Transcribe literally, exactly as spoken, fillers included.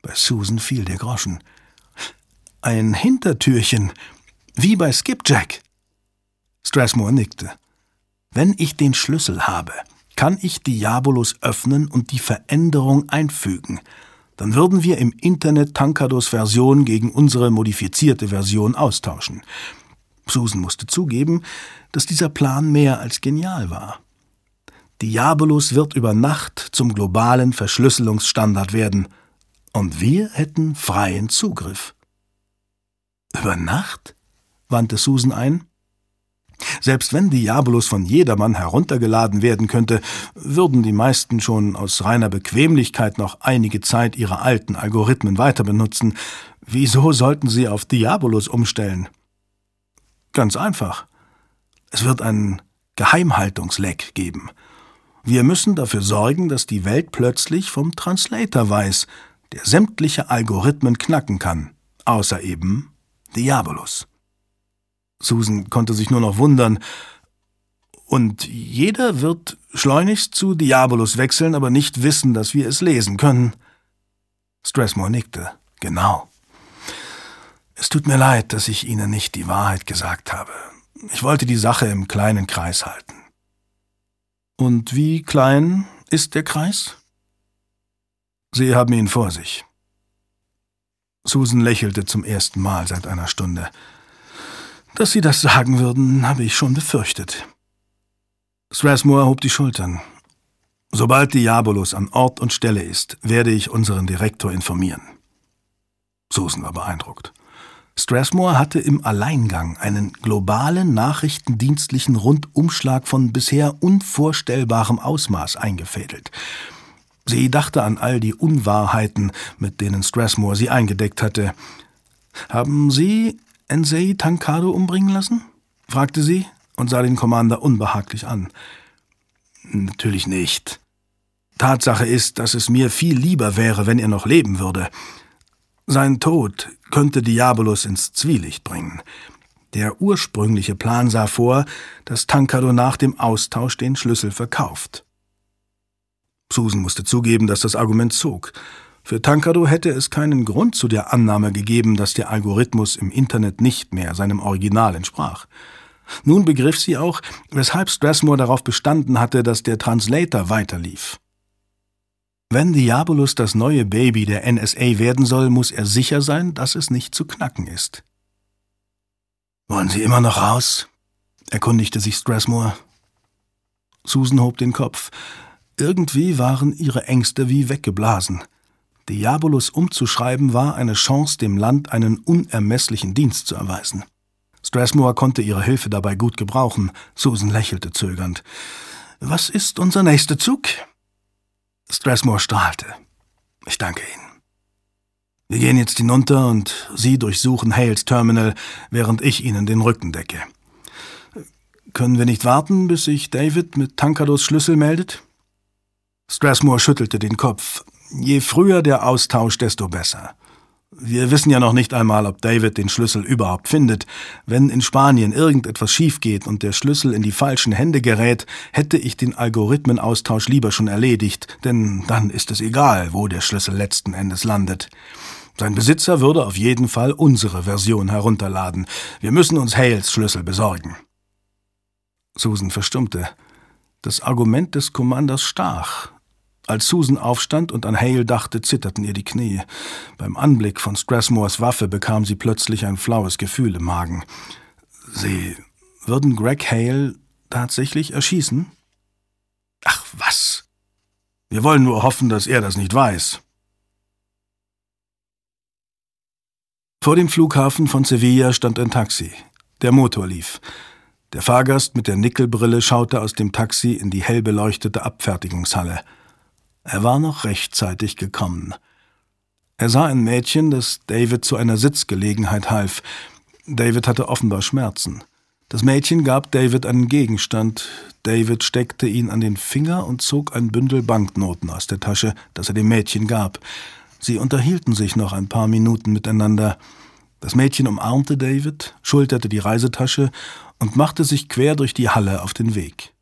Bei Susan fiel der Groschen. »Ein Hintertürchen, wie bei Skipjack.« Strathmore nickte. »Wenn ich den Schlüssel habe, kann ich Diabolus öffnen und die Veränderung einfügen. Dann würden wir im Internet Tankados Version gegen unsere modifizierte Version austauschen.« Susan musste zugeben, dass dieser Plan mehr als genial war. Diabolus wird über Nacht zum globalen Verschlüsselungsstandard werden, und wir hätten freien Zugriff. »Über Nacht?« wandte Susan ein. Selbst wenn Diabolus von jedermann heruntergeladen werden könnte, würden die meisten schon aus reiner Bequemlichkeit noch einige Zeit ihre alten Algorithmen weiter benutzen. Wieso sollten sie auf Diabolus umstellen? Ganz einfach. Es wird einen Geheimhaltungsleck geben. Wir müssen dafür sorgen, dass die Welt plötzlich vom Translator weiß, der sämtliche Algorithmen knacken kann, außer eben Diabolus. Susan konnte sich nur noch wundern. Und jeder wird schleunigst zu Diabolus wechseln, aber nicht wissen, dass wir es lesen können. Strathmore nickte. Genau. Es tut mir leid, dass ich Ihnen nicht die Wahrheit gesagt habe. Ich wollte die Sache im kleinen Kreis halten. Und wie klein ist der Kreis? Sie haben ihn vor sich. Susan lächelte zum ersten Mal seit einer Stunde. Dass Sie das sagen würden, habe ich schon befürchtet. Strathmore hob die Schultern. Sobald Diabolus an Ort und Stelle ist, werde ich unseren Direktor informieren. Susan war beeindruckt. Strathmore hatte im Alleingang einen globalen nachrichtendienstlichen Rundumschlag von bisher unvorstellbarem Ausmaß eingefädelt. Sie dachte an all die Unwahrheiten, mit denen Strathmore sie eingedeckt hatte. »Haben Sie Nsei Tankado umbringen lassen?« fragte sie und sah den Commander unbehaglich an. »Natürlich nicht. Tatsache ist, dass es mir viel lieber wäre, wenn er noch leben würde. Sein Tod könnte Diabolus ins Zwielicht bringen. Der ursprüngliche Plan sah vor, dass Tankado nach dem Austausch den Schlüssel verkauft.« Susan musste zugeben, dass das Argument zog. Für Tankado hätte es keinen Grund zu der Annahme gegeben, dass der Algorithmus im Internet nicht mehr seinem Original entsprach. Nun begriff sie auch, weshalb Strathmore darauf bestanden hatte, dass der Translator weiterlief. Wenn Diabolus das neue Baby der N S A werden soll, muss er sicher sein, dass es nicht zu knacken ist. »Wollen Sie immer noch raus?« erkundigte sich Strathmore. Susan hob den Kopf. Irgendwie waren ihre Ängste wie weggeblasen. Diabolus umzuschreiben war eine Chance, dem Land einen unermesslichen Dienst zu erweisen. Strathmore konnte ihre Hilfe dabei gut gebrauchen. Susan lächelte zögernd. »Was ist unser nächster Zug?« Strathmore strahlte. »Ich danke Ihnen. Wir gehen jetzt hinunter und Sie durchsuchen Hales Terminal, während ich Ihnen den Rücken decke. Können wir nicht warten, bis sich David mit Tankados Schlüssel meldet?« Strathmore schüttelte den Kopf. Je früher der Austausch, desto besser. Wir wissen ja noch nicht einmal, ob David den Schlüssel überhaupt findet. Wenn in Spanien irgendetwas schief geht und der Schlüssel in die falschen Hände gerät, hätte ich den Algorithmenaustausch lieber schon erledigt, denn dann ist es egal, wo der Schlüssel letzten Endes landet. Sein Besitzer würde auf jeden Fall unsere Version herunterladen. Wir müssen uns Hales Schlüssel besorgen. Susan verstummte. Das Argument des Commanders stach. Als Susan aufstand und an Hale dachte, zitterten ihr die Knie. Beim Anblick von Strathmores Waffe bekam sie plötzlich ein flaues Gefühl im Magen. Sie würden Greg Hale tatsächlich erschießen? Ach, was? Wir wollen nur hoffen, dass er das nicht weiß. Vor dem Flughafen von Sevilla stand ein Taxi. Der Motor lief. Der Fahrgast mit der Nickelbrille schaute aus dem Taxi in die hell beleuchtete Abfertigungshalle. Er war noch rechtzeitig gekommen. Er sah ein Mädchen, das David zu einer Sitzgelegenheit half. David hatte offenbar Schmerzen. Das Mädchen gab David einen Gegenstand. David steckte ihn an den Finger und zog ein Bündel Banknoten aus der Tasche, das er dem Mädchen gab. Sie unterhielten sich noch ein paar Minuten miteinander. Das Mädchen umarmte David, schulterte die Reisetasche und machte sich quer durch die Halle auf den Weg.